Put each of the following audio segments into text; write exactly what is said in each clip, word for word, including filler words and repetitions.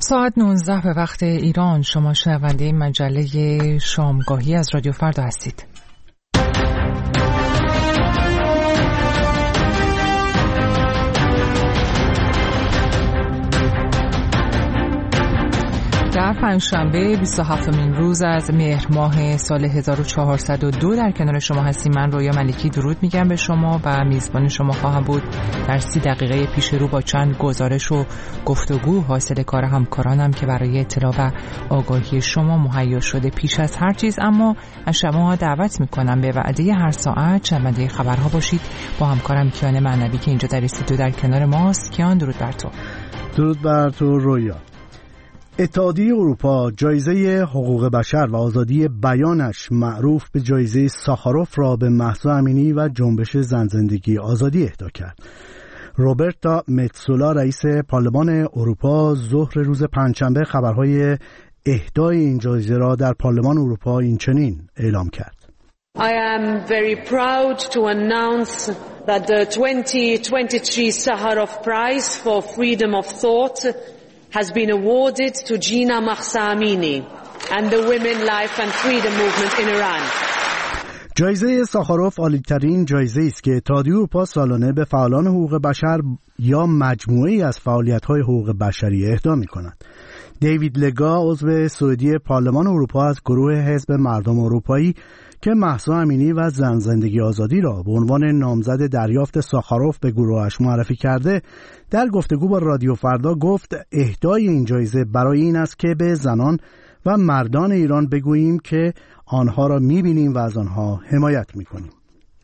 ساعت نوزده به وقت ایران. شما شنونده مجله شامگاهی از رادیو فردا هستید. در پنجشنبه بیست و هفتمین روز از مهر ماه سال هزار و چهارصد و دو در کنار شما هستیم. من رویا ملکی درود میگم به شما و میزبان شما خواهم بود در سی دقیقه پیش رو با چند گزارش و گفتگو حاصل کار همکارانم که برای اطلاع و آگاهی شما مهیا شده. پیش از هر چیز اما از شما دعوت میکنم به وعده هر ساعت شنونده خبرها باشید با همکارم کیان معنوی که اینجا در استودیو در کنار ماست. کیان درود بر تو. درود بر تو رویا. اتحادیه اروپا جایزه حقوق بشر و آزادی بیانش معروف به جایزه ساخاروف را به مهسا امینی و جنبش زن زندگی آزادی اهدا کرد. روبرتا متسولا رئیس پارلمان اروپا ظهر روز پنجشنبه خبرهای اهدای این جایزه را در پارلمان اروپا این چنین اعلام کرد. I am very proud to announce that the twenty twenty-three Sakharov Prize for Freedom of Thought has been awarded to Jina Mahsa Amini and the Women, Life and Freedom Movement in Iran. جایزه ساخاروف عالی‌ترین جایزه است که اتحادیه اروپا سالانه به فعالان حقوق بشر یا مجموعه‌ای از فعالیت‌های حقوق بشری اهدا می‌کند. دیوید لگا عضو سوئدی پارلمان اروپا از گروه حزب مردم اروپایی که مهسا امینی و زن زندگی آزادی را به عنوان نامزد دریافت ساخاروف به گروهش معرفی کرده، در گفتگو با رادیو فردا گفت اهدای این جایزه برای این است که به زنان و مردان ایران بگوییم که آنها را می‌بینیم و از آنها حمایت می‌کنیم.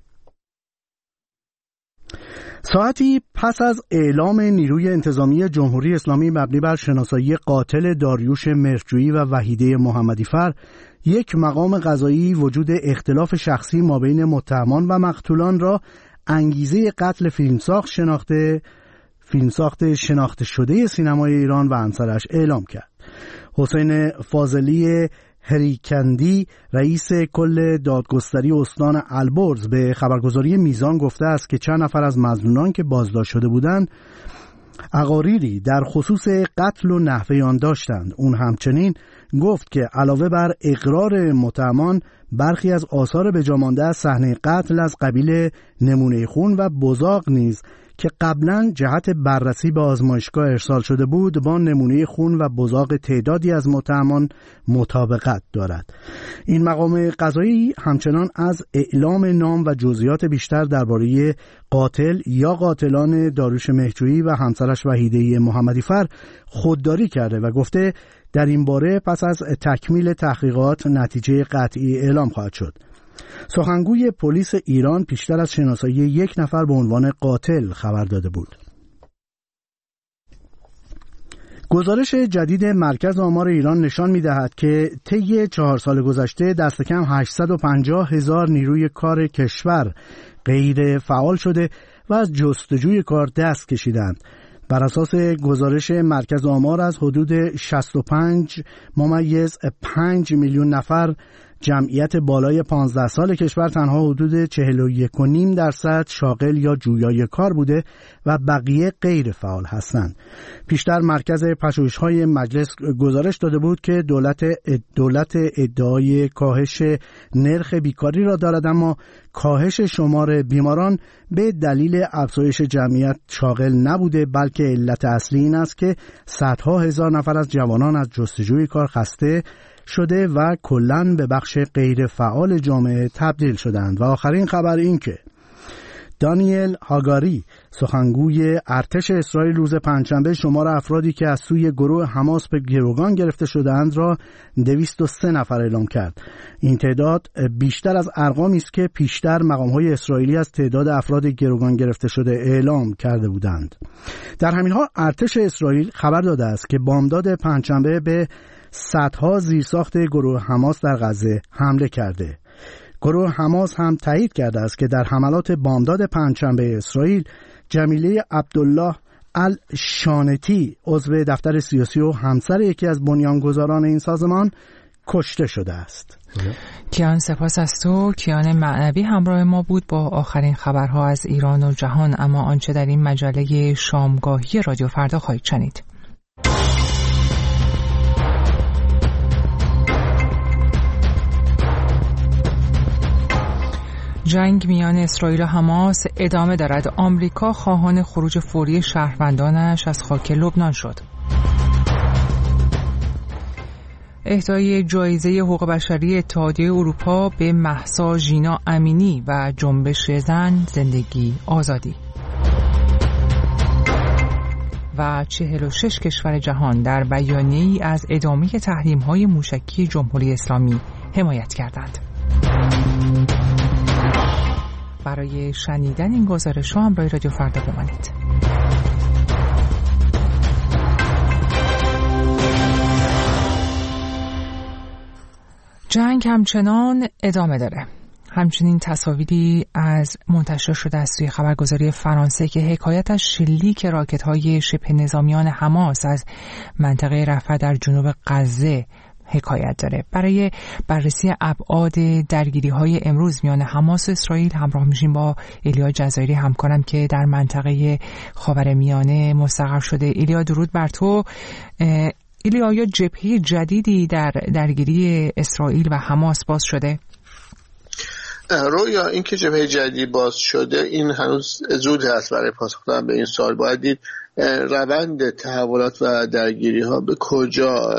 ساعتی پس از اعلام نیروی انتظامی جمهوری اسلامی مبنی بر شناسایی قاتل داریوش مهرجویی و وحیده محمدیفر، یک مقام قضایی وجود اختلاف شخصی مابین متهمان و مقتولان را انگیزه قتل فیلمساخت شناخته فیلمساخت شناخته شده سینمای ایران و همسرش اعلام کرد. حسین فاضلی هریکندی رئیس کل دادگستری استان البرز به خبرگزاری میزان گفته است که چند نفر از مظنونان که بازداشت شده بودند اقاریری در خصوص قتل و نحوه آن داشتند. اون همچنین گفت که علاوه بر اقرار متهمان، برخی از آثار بجامانده از صحنه قتل از قبیل نمونه خون و بزاق نیز که قبلا جهت بررسی به آزمایشگاه ارسال شده بود با نمونه خون و بزاق تعدادی از متهمان مطابقت دارد. این مقام قضایی همچنان از اعلام نام و جزئیات بیشتر درباره قاتل یا قاتلان داریوش مهرجویی و همسرش وحیده محمدیفر خودداری کرده و گفته در این باره پس از تکمیل تحقیقات نتیجه قطعی اعلام خواهد شد. سخنگوی پلیس ایران پیشتر از شناسایی یک نفر به عنوان قاتل خبر داده بود. گزارش جدید مرکز آمار ایران نشان می‌دهد که طی چهار سال گذشته دست کم هشتصد و پنجاه هزار نیروی کار کشور غیر فعال شده و از جستجوی کار دست کشیدند. بر اساس گزارش مرکز آمار از حدود شصت و پنج ممیز پنج میلیون نفر جمعیت بالای پانزده سال کشور تنها حدود چهل و یک و نیم درصد شاغل یا جویای کار بوده و بقیه غیر فعال هستند. پیشتر مرکز پژوهش‌های مجلس گزارش داده بود که دولت دولت ادعای کاهش نرخ بیکاری را دارد، اما کاهش شمار بیماران به دلیل افزایش جمعیت شاغل نبوده، بلکه علت اصلی این است که صدها هزار نفر از جوانان از جستجوی کار خسته شده و کلاً به بخش غیر فعال جامعه تبدیل شدند. و آخرین خبر این که دانیل هاگاری سخنگوی ارتش اسرائیل روز پنجشنبه شمار افرادی که از سوی گروه حماس به گروگان گرفته شده‌اند را دویست و سه نفر اعلام کرد. این تعداد بیشتر از ارقامی است که پیشتر مقام‌های اسرائیلی از تعداد افراد گروگان گرفته شده اعلام کرده بودند. در همین حال ارتش اسرائیل خبر داده است که بامداد پنجشنبه به صدها زیرساخت گروه حماس در غزه حمله کرده. گروه حماس هم تایید کرده است که در حملات بامداد پنجشنبه اسرائیل جمیله عبدالله الشانتی عضو دفتر سیاسی و همسر یکی از بنیانگذاران این سازمان کشته شده است. کیان سپاس از تو. کیان معنوی همراه ما بود با آخرین خبرها از ایران و جهان. اما آنچه در این مجله شامگاهی رادیو فردا خواهید شنید. جنگ میان اسرائیل و حماس ادامه دارد. آمریکا خواهان خروج فوری شهروندانش از خاک لبنان شد. اهدای جایزه حقوق بشری اتحادیه اروپا به مهسا ژینا امینی و جنبش زن زندگی آزادی. و چهل و شش کشور جهان در بیانیه‌ای از ادامه تحریم‌های موشکی جمهوری اسلامی حمایت کردند. برای شنیدن این گزارش‌ها همراه رادیو فردا بمانید. جنگ همچنان ادامه داره. همچنین تصاویری از منتشر شده از سوی خبرگزاری فرانسه که حکایتش شلیک راکت‌های شبه نظامیان حماس از منطقه رفح در جنوب غزه حکایت داره. برای بررسی ابعاد درگیری‌های امروز میان حماس و اسرائیل همراه میشیم با ایلیا جزایری همکارم که در منطقه خاورمیانه مستقر شده. ایلیا درود بر تو. ایلیا، آیا جبهه جدیدی در درگیری اسرائیل و حماس باز شده؟ رویا اینکه جبهه جدیدی باز شده این هنوز زود هست برای پاسخ دادن به این سوال. باید دید روند تحولات و درگیری ها به کجا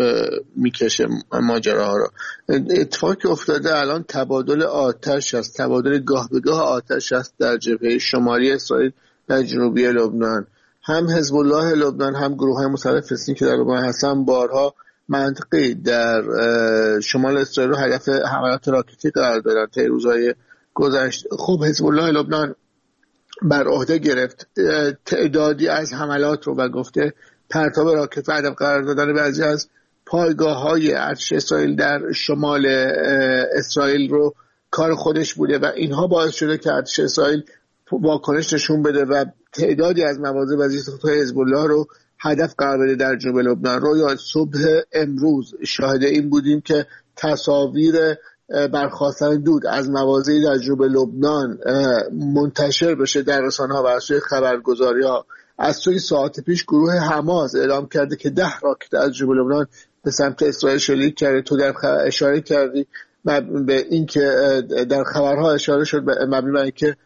میکشه ماجراها رو. اتفاقی که افتاده الان تبادل آتش است، تبادل گاه به گاه آتش است در جبهه شمالی اسرائیل در جنوبی لبنان. هم حزب الله لبنان هم گروه های مسلح فلسطینی که در لبنان هستن بارها منطقی در شمال اسرائیل رو هدف حملات راکتی قرار دادن. طی روزهای گذشته خب حزب الله لبنان بر عهده گرفت تعدادی از حملات رو و گفته پرتاب راکت و هدف قرار دادن بعضی از پایگاه‌های ارتش اسرائیل در شمال اسرائیل رو کار خودش بوده و اینها باعث شده که ارتش اسرائیل واکنش نشون بده و تعدادی از مواضع و زیرساخت‌های حزب الله رو هدف قرار بده در جنوب لبنان. رو یا صبح امروز شاهد این بودیم که تصاویر برخاستن دود از مواضعی در جنوب لبنان منتشر بشه در رسانه‌ها و از سوی خبرگزاری‌ها. از سوی ساعت پیش گروه حماس اعلام کرده که ده راکت از جنوب لبنان به سمت اسرائیل شلیک کرده. تو در اشاره کردی به این که در خبرها اشاره شد مبنی بر اینکه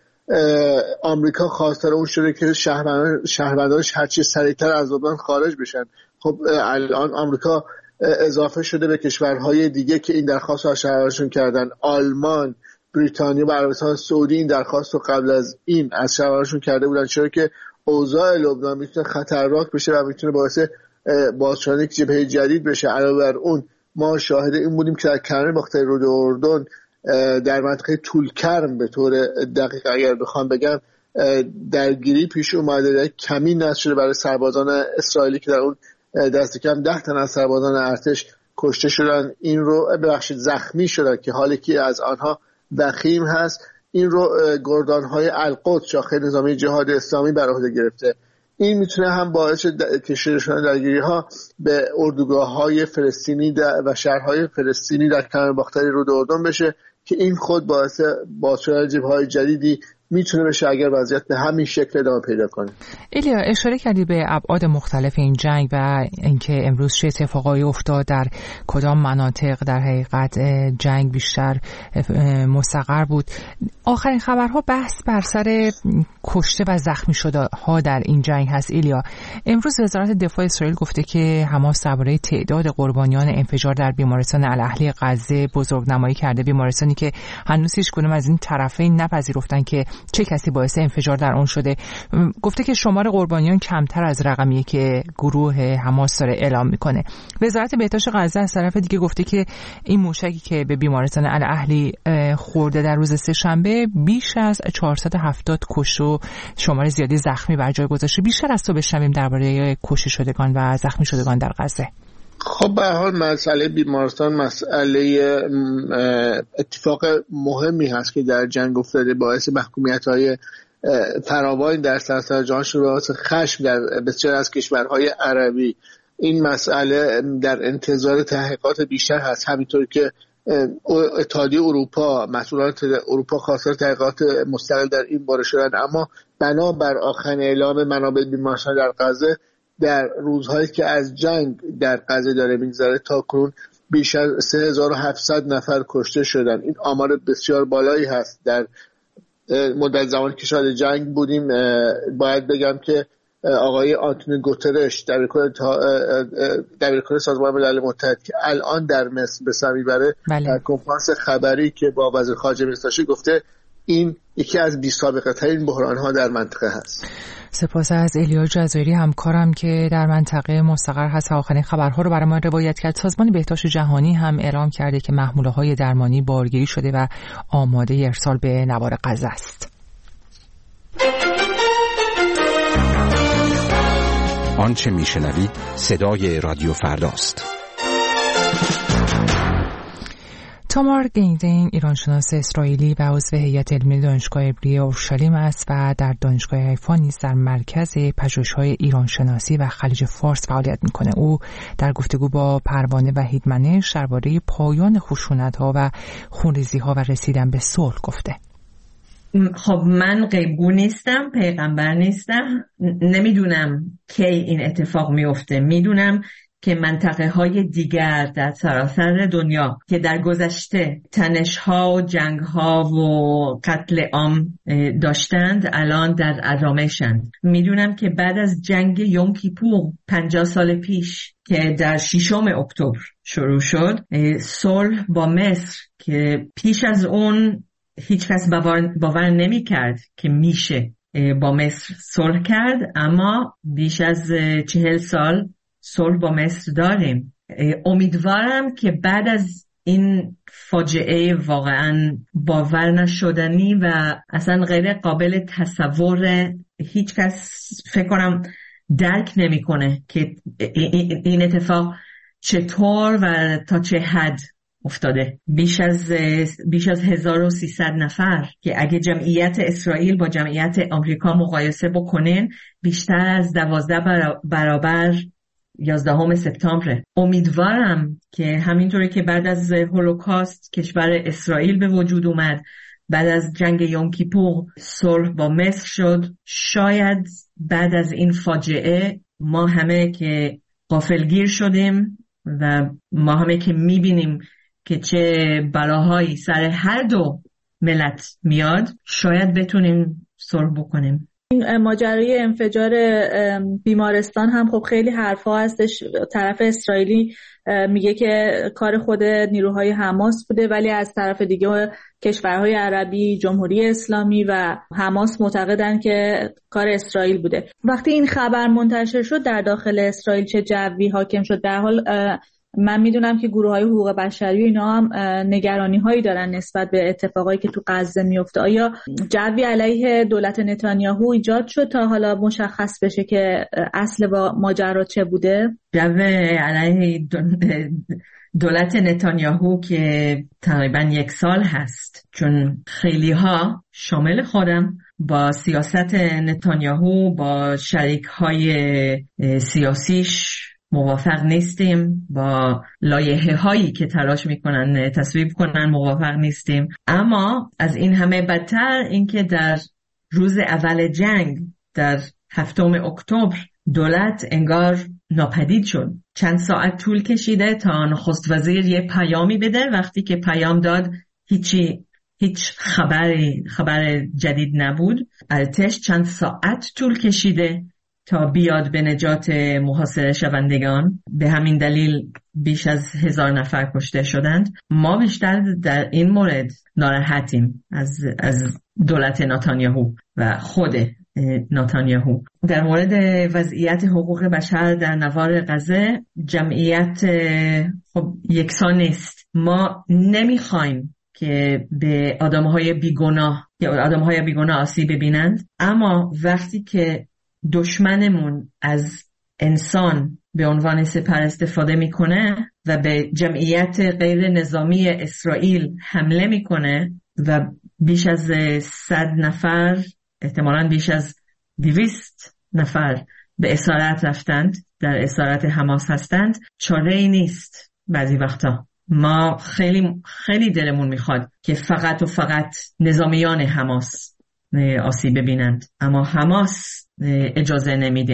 آمریکا خواستار اون شده که شهروندانش هرچی سریعتر از لبنان خارج بشن. خب الان آمریکا اضافه شده به کشورهای دیگه که این درخواست رو از شهروندانشون کردن. آلمان، بریتانیا و عربستان سعودی این درخواست رو قبل از این از شهروندانشون کرده بودن، چرا که اوضاع لبنان میتونه خطرناک بشه و میتونه باعث باز شدن یک جبهه جدید بشه. علاوه بر اون ما شاهد این بودیم که در کنار باختر رود اردن در منطقه طولکرم به طور دقیق اگر بخوام بگم درگیری پیش اومده، کمی نصب شده برای سربازان اسرائیلی که در اون دست کم ده تن از سربازان ارتش کشته شدن. این رو ببخشید زخمی شدن که حالی که از آنها وخیم هست. این رو گردانهای القدس شاخه نظامی جهاد اسلامی بر عهده گرفته. این میتونه هم باعث کشیده شدن درگیری‌ها به اردوگاه‌های فلسطینی و شهرهای فلسطینی در کنار باختر رود اردن بشه که این خود باعث باز شدن جبهه‌های جدیدی میتونه بشه اگر وضعیت به همین شکل ادامه پیدا کنه. ایلیا، اشاره کردی به ابعاد مختلف این جنگ و اینکه امروز چه اتفاقایی افتاد، در کدام مناطق در حقیقت جنگ بیشتر مستقر بود. آخرین خبرها بحث بر سر کشته و زخمی شده ها در این جنگ هست. ایلیا، امروز وزارت دفاع اسرائیل گفته که حماس درباره تعداد قربانیان انفجار در بیمارستان الاهلی غزه بزرگنمایی کرده، بیمارستانی که هنوز هیچ کدوم از این طرفین نپذیرفتن که چه کسی باعث انفجار در آن شده. گفته که شمار قربانیان کمتر از رقمیه که گروه حماس داره اعلام میکنه. وزارت بهداشت غزه از طرف دیگه گفته که این موشکی که به بیمارستان الاهلی خورده در روز سه‌شنبه بیش از چهارصد و هفتاد کشته و شمار زیادی زخمی بر جای گذاشته. بیشتر از تو بشنویم درباره کشته شدگان و زخمی شدگان در غزه. خب به هر حال مسئله بیمارستان مسئله اتفاق مهمی هست که در جنگ افتاده، باعث محکومیت‌های فراوانی در سراسر جهان شده، باعث خشم در بسیار از کشورهای عربی. این مسئله در انتظار تحقیقات بیشتر هست، همینطور که اتحادیه اروپا، مسئولان اروپا خواستار تحقیقات مستقل در این باره شدند. اما بنابر آخرین اعلام منابع بیمارستان در غزه در روزهایی که از جنگ در غزه داره میگذره تا کنون بیش از سه هزار و هفتصد نفر کشته شدن. این آمار بسیار بالایی هست. در مدت زمانی که شاهد جنگ بودیم باید بگم که آقای آنتونیو گوترش دبیرکل سازمان ملل متحد که الان در مصر به سر میبره، در کنفرانس خبری که با وزیر خارجه مصر گفته این یکی از بی سابقه ترین بحران ها در منطقه هست. سپاس از الیا جزایری همکارم که در منطقه مستقر هست. آخرین خبرها رو برای ما روایت کرد. سازمان بهداشت جهانی هم اعلام کرده که محموله های درمانی بارگیری شده و آماده ارسال به نوار غزه است. آنچه میشنوید صدای رادیو فرداست. تامار گیندین ایرانشناس اسرائیلی و عضو هیئت علمی دانشگاه عبری اورشلیم است و در دانشگاه حیفا نیز در مرکز پژوهش‌های ایرانشناسی و خلیج فارس فعالیت می‌کند. او در گفتگو با پروانه وحیدمنش درباره پایان خشونت‌ها و خونریزی‌ها و رسیدن به صلح گفته. خب من غیبگو نیستم، پیغمبر نیستم، نمیدونم کی این اتفاق میفته. میدونم که منطقه های دیگر در سراسر دنیا که در گذشته تنش ها و جنگ ها و قتل عام داشتند الان در آرامشند. میدونم که بعد از جنگ یوم کیپور پنجاه سال پیش که در ششم اکتبر شروع شد، صلح با مصر که پیش از اون هیچ کس باور, باور نمی کرد که میشه با مصر صلح کرد، اما بیش از چهل سال صلح با مصر داریم. امیدوارم که بعد از این فاجعه واقعا باور نشدنی و اصلا غیر قابل تصور، هیچ کس فکر کنم درک نمیکنه که این اتفاق چطور و تا چه حد افتاده. بیش از بیش از هزار و سیصد نفر که اگه جمعیت اسرائیل با جمعیت آمریکا مقایسه بکنین بیشتر از دوازده برابر یازدهم سپتامبر. امیدوارم که همینطوری که بعد از هولوکاست کشور اسرائیل به وجود اومد، بعد از جنگ یوم کیپور صلح با مصر شد، شاید بعد از این فاجعه ما همه که غافلگیر شدیم و ما همه که میبینیم که چه بلاهایی سر هر دو ملت میاد، شاید بتونیم صلح بکنیم. این ماجرای انفجار بیمارستان هم خب خیلی حرفا هستش. طرف اسرائیلی میگه که کار خود نیروهای حماس بوده، ولی از طرف دیگه کشورهای عربی، جمهوری اسلامی و حماس معتقدن که کار اسرائیل بوده. وقتی این خبر منتشر شد در داخل اسرائیل چه جوی حاکم شد؟ در حال من میدونم که گروه‌های حقوق بشری اینا هم نگرانی‌هایی دارن نسبت به اتفاقایی که تو غزه میفته. آیا جوی علیه دولت نتانیاهو ایجاد شد تا حالا مشخص بشه که اصل با ماجرا چه بوده؟ جوی علیه دولت نتانیاهو که تقریبا یک سال هست، چون خیلی‌ها شامل خودم با سیاست نتانیاهو با شریک‌های سیاسیش موافق نیستیم، با لایحه هایی که تلاش میکنن تصویب کنن موافق نیستیم. اما از این همه بدتر اینکه در روز اول جنگ در هفتم اکتبر دولت انگار ناپدید شد. چند ساعت طول کشیده تا نخست وزیر یه پیامی بده، وقتی که پیام داد هیچی هیچ خبری خبر جدید نبود. ارتش چند ساعت طول کشیده تا بیاد به نجات محاصره شوندگان. به همین دلیل بیش از هزار نفر کشته شدند. ما بیشتر در این مورد ناراحتیم از از دولت نتانیاهو و خود نتانیاهو. در مورد وضعیت حقوق بشر در نوار غزه جمعیت خب یکسان نیست. ما نمیخوایم که به آدمهای بیگناه یا آدمهای بیگناه آسیب ببینند، اما وقتی که دشمنمون از انسان به عنوان سپر استفاده میکنه و به جمعیت غیر نظامی اسرائیل حمله میکنه و بیش از صد نفر، احتمالاً بیش از دویست نفر به اسارت رفتند، در اسارت حماس هستند، چاره ای نیست. بعضی وقتا ما خیلی خیلی دلمون میخواد که فقط و فقط نظامیان حماس آسیب ببینند، اما حماس اجازه نمیده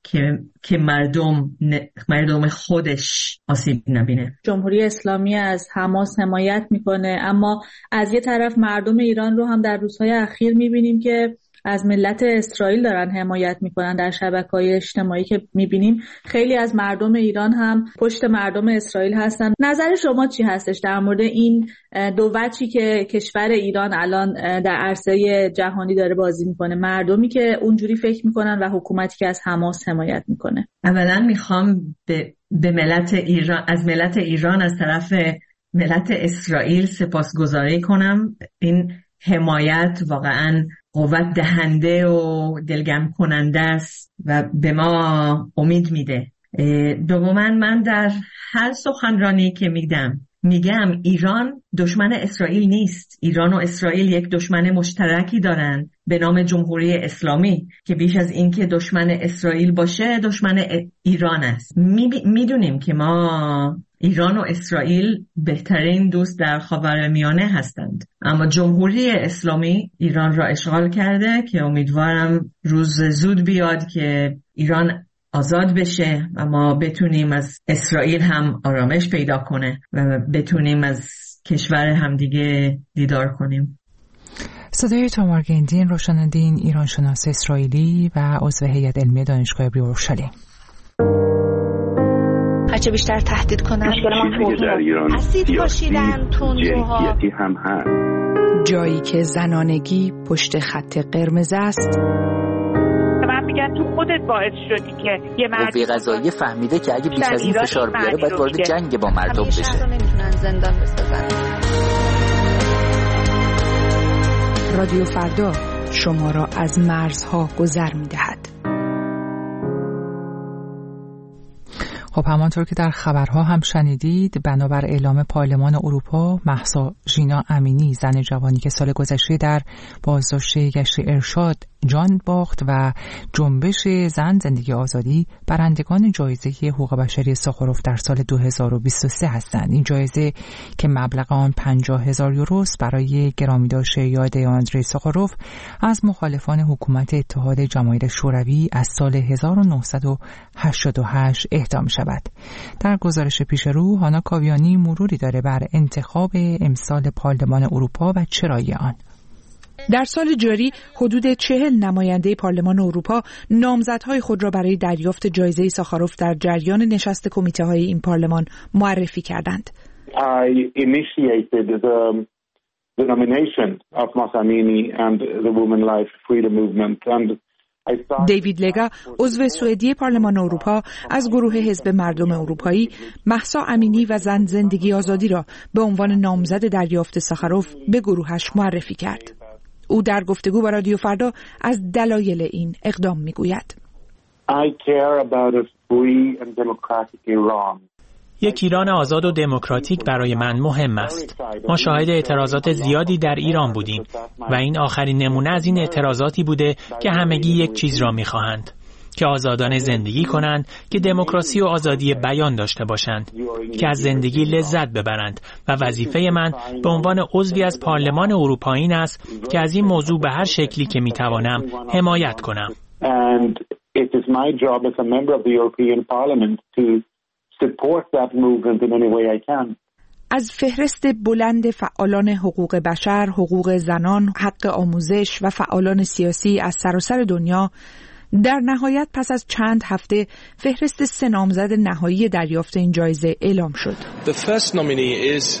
که که مردم مردم خودش آسیب نبینه. جمهوری اسلامی از حماس حمایت میکنه، اما از یه طرف مردم ایران رو هم در روزهای اخیر میبینیم که از ملت اسرائیل دارن حمایت میکنن. در شبکه‌های اجتماعی که میبینیم خیلی از مردم ایران هم پشت مردم اسرائیل هستن. نظر شما چی هستش در مورد این دو وجهی که کشور ایران الان در عرصه جهانی داره بازی میکنه، مردمی که اونجوری فکر میکنن و حکومتی که از حماس حمایت میکنه؟ اولا میخوام به, به ملت ایران از ملت ایران از طرف ملت اسرائیل سپاسگزاری کنم. این حمایت واقعاً قوت دهنده و دلگرم کننده است و به ما امید میده. دوما من در هر سخنرانی که میدم میگم ایران دشمن اسرائیل نیست. ایران و اسرائیل یک دشمن مشترکی دارن به نام جمهوری اسلامی که بیش از این که دشمن اسرائیل باشه دشمن ایران است. میدونیم که ما ایران و اسرائیل بهترین دوست در خاورمیانه هستند، اما جمهوری اسلامی ایران را اشغال کرده که امیدوارم روز زود بیاد که ایران آزاد بشه و ما بتونیم از اسرائیل هم آرامش پیدا کنه و بتونیم از کشور همدیگه دیدار کنیم. صدای تامار گندین، روشن‌الدین ایرانشناس اسرائیلی و عضو هیئت علمی دانشگاه عبری اورشلیم. هرچه بیشتر تهدید کنن اسید پاشیدن تندروها هم هست. جایی که زنانگی پشت خط قرمز است. من میگم تو خودت باعث شدی که یه مرد قوه قضاییه فهمیده که اگه بیش از این فشار بیاره باید وارد جنگ با مردم بشه. همیشه نمیتونن زندان بسازن. رادیو فردا شما را از مرزها گذر میدهد. خب همانطور که در خبرها هم شنیدید، بنابر اعلام پارلمان اروپا، مهسا ژینا امینی، زن جوانی که سال گذشته در بازداشت گشت ارشاد جان باخت و جنبش زن زندگی آزادی، برندگان جایزه حقوق بشری ساخاروف در سال دو هزار و بیست و سه هستند. این جایزه که مبلغ آن پنجاه هزار یوروست برای گرامیداشت یاد آندری ساخاروف از مخالفان حکومت اتحاد جماهیر شوروی از سال هزار و نهصد و هشتاد و هشت اهدا می شود. در گزارش پیش رو هانا کاویانی مروری داره بر انتخاب امسال پارلمان اروپا و چرایی آن. در سال جاری حدود چهل نماینده پارلمان اروپا نامزدهای خود را برای دریافت جایزه ساخاروف در جریان نشست کمیته های این پارلمان معرفی کردند. I initiated the, the nomination of Mahsa Amini and the Women Life Freedom Movement and دیوید لگا، عضو سوئدی پارلمان اروپا، از گروه حزب مردم اروپایی مهسا امینی و زن زندگی آزادی را به عنوان نامزد دریافت ساخاروف به گروهش معرفی کرد. او در گفتگو با رادیو فردا از دلایل این اقدام میگوید. I care about a free and democratic Iran. یک ایران آزاد و دموکراتیک برای من مهم است. ما شاهد اعتراضات زیادی در ایران بودیم و این آخرین نمونه از این اعتراضاتی بوده که همگی یک چیز را می‌خواهند، که آزادانه زندگی کنند، که دموکراسی و آزادی بیان داشته باشند، که از زندگی لذت ببرند و وظیفه من به عنوان عضوی از پارلمان اروپا این است که از این موضوع به هر شکلی که می‌توانم حمایت کنم. And it is my job as a member of the European Parliament to support that movement in any way I can. از فهرست بلند فعالان حقوق بشر، حقوق زنان، حق آموزش و فعالان سیاسی از سراسر دنیا، در نهایت پس از چند هفته فهرست سه نامزد نهایی دریافت این جایزه اعلام شد. The first nominee is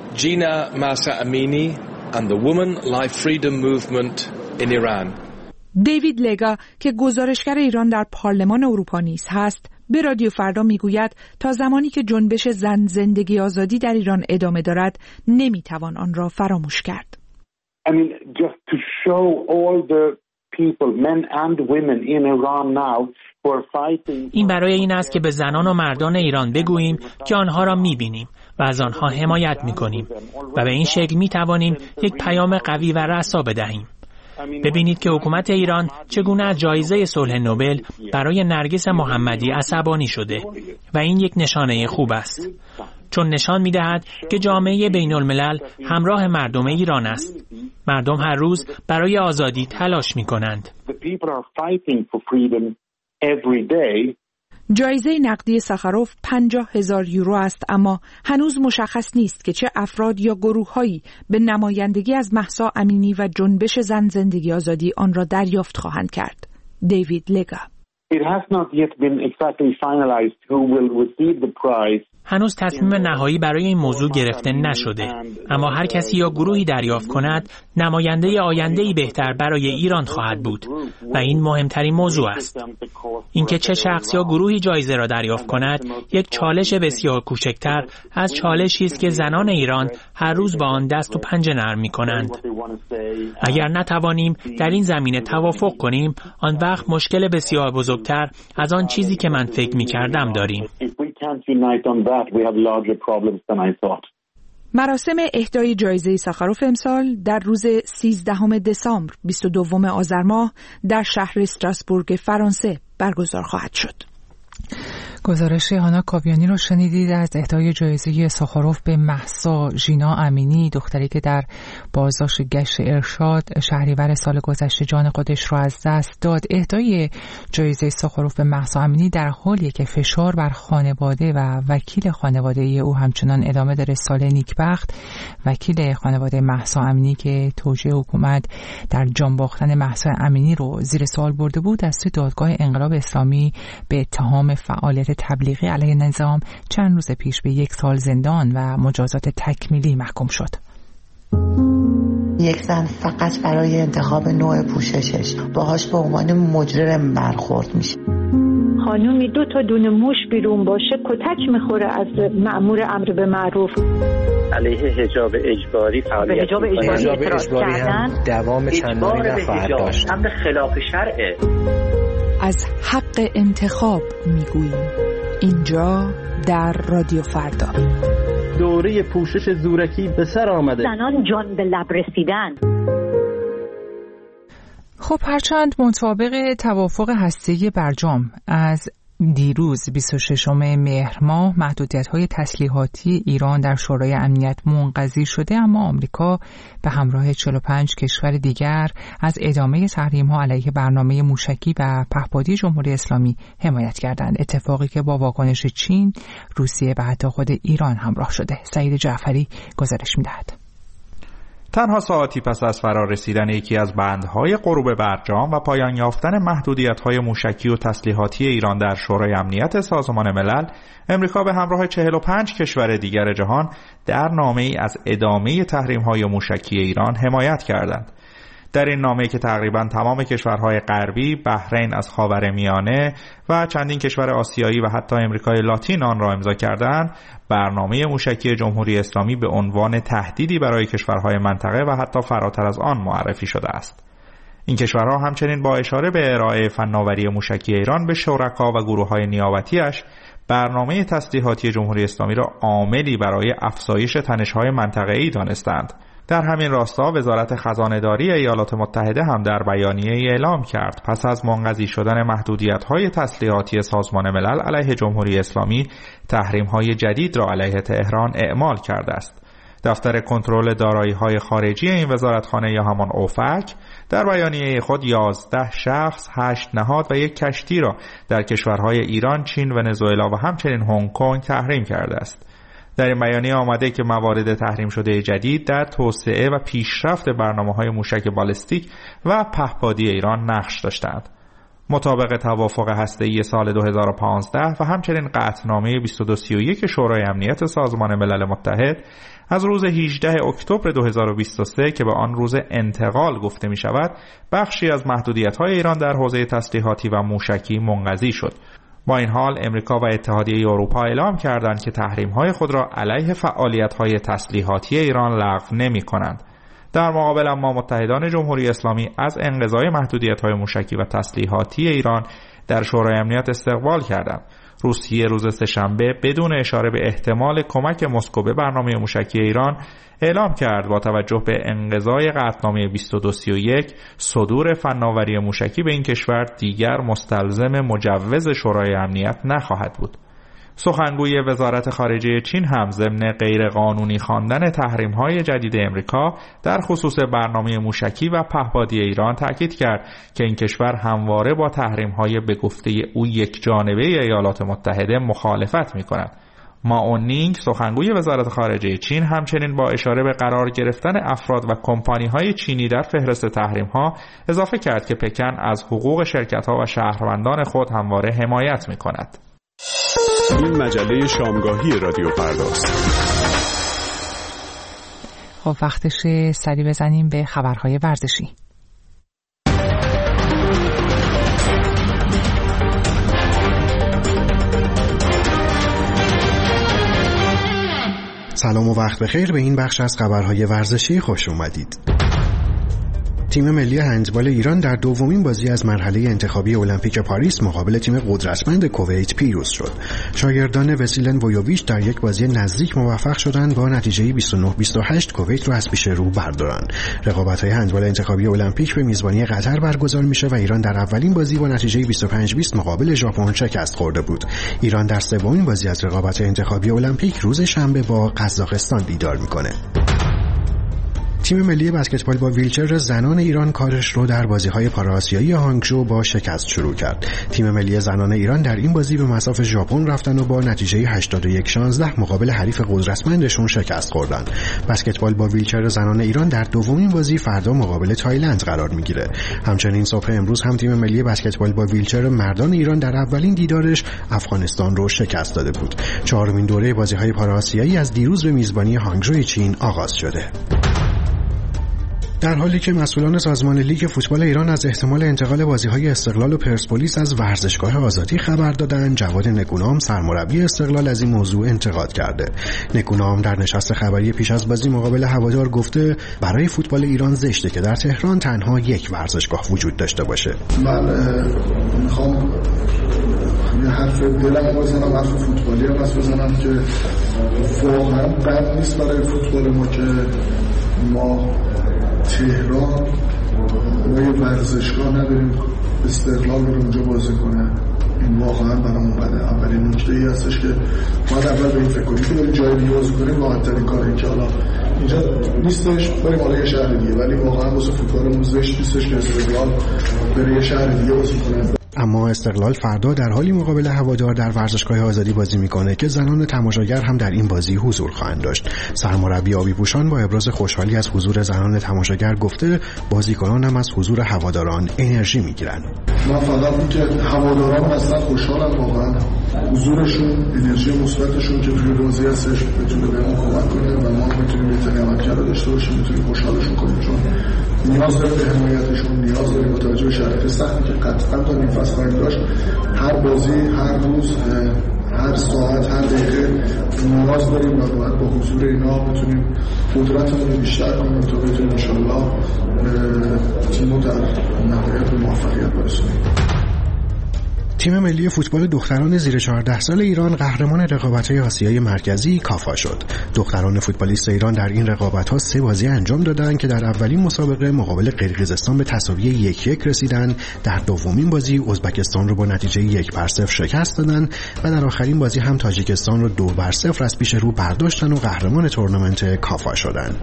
Gina Mahsa Amini and the Women Life Freedom Movement in Iran. دیوید لگا که گزارشگر ایران در پارلمان اروپا نیز هست، به رادیو فردا میگوید تا زمانی که جنبش زن زندگی آزادی در ایران ادامه دارد نمیتوان آن را فراموش کرد. I mean, just to show all the people, men and women in Iran now who are fighting. این برای این است که به زنان و مردان ایران بگوییم که آنها را میبینیم و از آنها حمایت میکنیم و به این شکل میتوانیم یک پیام قوی و رسا بدهیم. ببینید که حکومت ایران چگونه از جایزه صلح نوبل برای نرگس محمدی عصبانی شده و این یک نشانه خوب است، چون نشان می‌دهد که جامعه بین‌الملل همراه مردم ایران است. مردم هر روز برای آزادی تلاش می‌کنند. every day. جایزه نقدی ساخاروف پنجاه هزار یورو است، اما هنوز مشخص نیست که چه افراد یا گروه‌هایی به نمایندگی از مهسا امینی و جنبش زن زندگی آزادی آن را دریافت خواهند کرد. دیوید لگا: It has not yet been exactly finalized who will receive the prize. هنوز تصمیم نهایی برای این موضوع گرفته نشده، اما هر کسی یا گروهی دریافت کند نماینده آینده‌ای بهتر برای ایران خواهد بود و این مهمترین موضوع است. اینکه چه شخص یا گروهی جایزه را دریافت کند یک چالش بسیار کوچکتر از چالشی است که زنان ایران هر روز با آن دست و پنجه نرم می‌کنند. اگر نتوانیم در این زمینه توافق کنیم، آن وقت مشکل بسیار بزرگتر از آن چیزی که من فکر می‌کردم داریم. مراسم اهدای جایزه ساخاروف امسال در روز سیزدهم دسامبر بیست و دوم آذر ماه در شهر استراسبورگ فرانسه برگزار خواهد شد. گزارش هانا کاویانی رو شنیدید از اهدای جایزه ساخاروف به مهسا ژینا امینی، دختری که در بازداشت گشت ارشاد شهریور سال گذشته جان خودش رو از دست داد. اهدای جایزه ساخاروف به مهسا امینی در حالیه که فشار بر خانواده و وکیل خانواده او همچنان ادامه داره. سال نیکبخت، وکیل خانواده مهسا امینی که توجیه حکومت در جان باختن مهسا امینی رو زیر سوال برده بود، از سوی دادگاه انقلاب اسلامی به اتهام فعالیت تبلیغی علیه نظام چند روز پیش به یک سال زندان و مجازات تکمیلی محکوم شد. یک زن فقط برای انتخاب نوع پوششش باهاش به عنوان مجرم برخورد میشه. خانومی دو تا دونه موش بیرون باشه کتک میخوره از مأمور امر به معروف. علیه حجاب اجباری فعالیت حجاب اجباری اعتراض کردن، دوام چندانی نخواهد داشت. امر خلاف شرعه. از حق انتخاب میگوییم اینجا در رادیو فردا. دوره پوشش زورکی به سر آمده. زنان جان به لب رسیدن. خب هرچند مطابق توافق هسته‌ای برجام از دیروز بیست و ششم مهر ماه محدودیت‌های تسلیحاتی ایران در شورای امنیت منقضی شده، اما آمریکا به همراه چهل و پنج کشور دیگر از ادامه تحریم‌ها علیه برنامه موشکی و پهپادی جمهوری اسلامی حمایت کردند. اتفاقی که با واکنش چین، روسیه و حتی خود ایران همراه شده. سعید جعفری گزارش می‌دهد. تنها ساعتی پس از فرارسیدن یکی از بندهای غروب برجام و پایان یافتن محدودیت‌های موشکی و تسلیحاتی ایران در شورای امنیت سازمان ملل، امریکا به همراه چهل و پنج کشور دیگر جهان در نامه‌ای از ادامه تحریم‌های موشکی ایران حمایت کردند. در این نامه که تقریباً تمام کشورهای غربی، بحرین از خاورمیانه و چندین کشور آسیایی و حتی امریکای لاتین آن را امضا کردند، برنامه موشکی جمهوری اسلامی به عنوان تهدیدی برای کشورهای منطقه و حتی فراتر از آن معرفی شده است. این کشورها همچنین با اشاره به ارائه فناوری موشکی ایران به شرکا و گروه‌های نیابتی‌اش، برنامه تسلیحاتی جمهوری اسلامی را عاملی برای افزایش تنش‌های منطقه‌ای دانستند. در همین راستا وزارت خزانه‌داری ایالات متحده هم در بیانیه‌ای اعلام کرد پس از منقضی شدن محدودیت‌های تسلیحاتی سازمان ملل علیه جمهوری اسلامی، تحریم‌های جدید را علیه تهران اعمال کرده است. دفتر کنترل دارایی‌های خارجی این وزارتخانه یا همان اوفک در بیانیه خود یازده شخص، هشت نهاد و یک کشتی را در کشورهای ایران، چین، ونزوئلا و همچنین هنگ کنگ تحریم کرده است. در این بیانیه آمده که موارد تحریم شده جدید در توسعه و پیشرفت برنامه‌های موشک بالستیک و پهپادی ایران نقش داشتند. مطابق توافق هسته‌ای سال دو هزار و پانزده و همچنین قطعنامه بیست و دو سی و یک شورای امنیت سازمان ملل متحد از روز هجدهم اکتبر دو هزار و بیست و سه که به آن روز انتقال گفته می شود، بخشی از محدودیت‌های ایران در حوزه تسلیحاتی و موشکی منقضی شد. با این حال امریکا و اتحادیه اروپا اعلام کردند که تحریم‌های خود را علیه فعالیت‌های تسلیحاتی ایران لغو نمی‌کنند. در مقابل اما متحدان جمهوری اسلامی از انقضای محدودیت‌های موشکی و تسلیحاتی ایران در شورای امنیت استقبال کردند. روسیه روز سه‌شنبه بدون اشاره به احتمال کمک مسکو به برنامه موشکی ایران اعلام کرد با توجه به انقضای قطعنامه بیست و دو سی و یک صدور فناوری موشکی به این کشور دیگر مستلزم مجوز شورای امنیت نخواهد بود. سخنگوی وزارت خارجه چین هم ضمن غیرقانونی خواندن تحریم‌های جدید امریکا در خصوص برنامه موشکی و پهپادی ایران تاکید کرد که این کشور همواره با تحریم‌های به گفته او یک جانبه ایالات متحده مخالفت می‌کند. ما اونینگ سخنگوی وزارت خارجه چین همچنین با اشاره به قرار گرفتن افراد و کمپانی‌های چینی در فهرست تحریم‌ها اضافه کرد که پکن از حقوق شرکت‌ها و شهروندان خود همواره حمایت می‌کند. این مجله شامگاهی رادیو فرداست. خب وقتش سری بزنیم به خبرهای ورزشی. سلام و وقت بخیر، به این بخش از خبرهای ورزشی خوش اومدید. تیم ملی هندبال ایران در دومین بازی از مرحله انتخابی المپیک پاریس مقابل تیم قدرتمند کویت پیروز شد. شاگردان وسیلن ویوویچ در یک بازی نزدیک موفق شدند با نتیجه بیست و نه بیست و هشت کویت را از پیش رو بردارند. رقابت‌های هندبال انتخابی المپیک به میزبانی قطر برگزار میشه و ایران در اولین بازی با نتیجه بیست و پنج بیست مقابل ژاپن شکست خورده بود. ایران در سومین بازی از رقابت انتخابی المپیک روز شنبه با قزاقستان دیدار میکنه. تیم ملی بسکتبال با ویلچر زنان ایران کارش رو در بازی‌های پارآسیایی هانگژو با شکست شروع کرد. تیم ملی زنان ایران در این بازی به مصاف ژاپن رفتن و با نتیجه هشتاد و یک شانزده مقابل حریف قدرتمندشون شکست خوردن. بسکتبال با ویلچر زنان ایران در دومین بازی فردا مقابل تایلند قرار میگیره. همچنین صبح امروز هم تیم ملی بسکتبال با ویلچر مردان ایران در اولین دیدارش افغانستان رو شکست داده بود. چهارمین دوره بازی‌های پارآسیایی از دیروز به میزبانی هانگژو چین آغاز شده. در حالی که مسئولان سازمان لیگ فوتبال ایران از احتمال انتقال بازی‌های استقلال و پرسپولیس از ورزشگاه آزادی خبر دادند، جواد نکونام سرمربی استقلال از این موضوع انتقاد کرده. نکونام در نشست خبری پیش از بازی مقابل هوادار گفته برای فوتبال ایران زشته که در تهران تنها یک ورزشگاه وجود داشته باشه. من میخوام یه حرف دلم بزنم، حرف فوتبالی هم بزنم که واقعا بد نیست برای فوتبال ما که ما تهران ما یه ورزشگاه نداریم استقلال رو اونجا بازی کنه. این واقعا برامون بده. اولین نکته ای هستش که ما اول به این فکر کنیم که بریم جای دیگه بازی کنیم، راحت‌ترین کاره که حالا اینجا نیستش، بریم حالا یه شهر دیگه، ولی واقعا واسه فوتبالمون زشت نیستش که استقلال بره یه شهر دیگه بازی کنه. اما استقلال فردا در حالی مقابل هوادار در ورزشگاه آزادی بازی میکنه که زنان تماشاگر هم در این بازی حضور خواهند داشت. سرمربی آبی پوشان با ابراز خوشحالی از حضور زنان تماشاگر گفته بازیکنان هم از حضور هواداران انرژی میگیرن. من فقط این که هواداران اصلا خوشحالم، واقعا حضورشون، انرژی مثبتشون که توی بازی هستش بتونه بهمون کمک کنه و ما بتونیم بهترین عملکرد داشته باشیم، بتونیم خوشحالشون کنیم، چون نیاز داریم به حمایتشون، نیاز داریم با توجه به شرایط سختی که قطعا تا این فصل خواهیم داشت. هر بازی، هر روز، هر ساعت، هر دقیقه نیاز داریم و باید با حضور اینا بتونیم قدرتمون رو بیشتر کنیم تا بتونیم انشالله تیمو در نهایت به موفقیت برسونیم. تیم ملی فوتبال دختران زیر چهارده سال ایران قهرمان رقابت‌های آسیای مرکزی کافا شد. دختران فوتبالیست ایران در این رقابت‌ها سه بازی انجام دادند که در اولین مسابقه مقابل قرقیزستان به تساوی یک یک رسیدند. در دومین بازی ازبکستان رو با نتیجه یک بر صفر شکست دادند و در آخرین بازی هم تاجیکستان رو دو بر صفر از پیش رو برداشتن و قهرمان تورنمنت کافا شدند.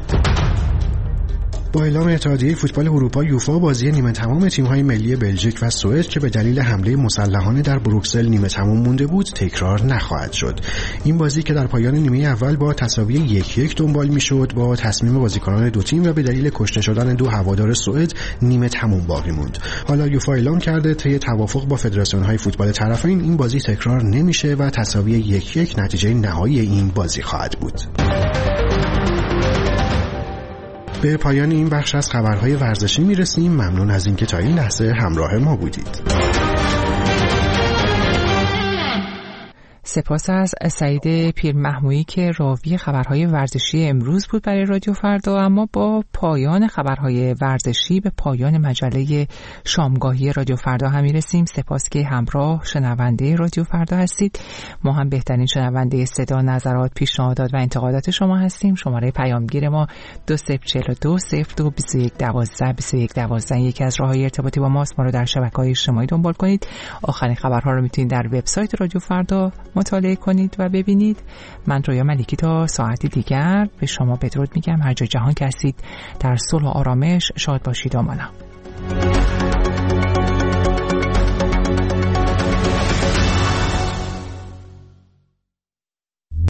با اعلام اتحادیه فوتبال اروپا یوفا بازی نیمه تمام تیم‌های ملی بلژیک و سوئد که به دلیل حمله مسلحانه در بروکسل نیمه تمام مونده بود تکرار نخواهد شد. این بازی که در پایان نیمه اول با تساوی یک یک دنبال می‌شد با تصمیم بازیکنان دو تیم و به دلیل کشته شدن دو هوادار سوئد نیمه تمام باقی موند. حالا یوفا اعلام کرده طی توافق با فدراسیون‌های فوتبال طرفین این بازی تکرار نمیشه و تساوی یک یک نتیجه نهایی این بازی خواهد بود. به پایان این بخش از خبرهای ورزشی میرسیم. ممنون از اینکه تا این لحظه همراه ما بودید. سپاس از سعید پیرمحمودی که راوی خبرهای ورزشی امروز بود برای رادیو فردا. اما با پایان خبرهای ورزشی به پایان مجله شامگاهی رادیو فردا هم میرسیم. سپاس که همراه شنونده رادیو فردا هستید. ما هم بهترین شنونده صدا، نظرات، پیشنهادات و انتقادات شما هستیم. شماره پیامگیر ما دو صفر چهل و دو صفر دو بیست و یک دوازده بیست و یک دوازده یکی از راههای ارتباطی با ماست. ما رو در شبکه‌های اجتماعی دنبال کنید. آخرین خبرها رو میتونید در وبسایت رادیو فردا مطالعه کنید و ببینید. من رویا ملکی تا ساعتی دیگر به شما بدرود میگم. هر جا جهان که هستید در صلح و آرامش شاد باشید. آمانم.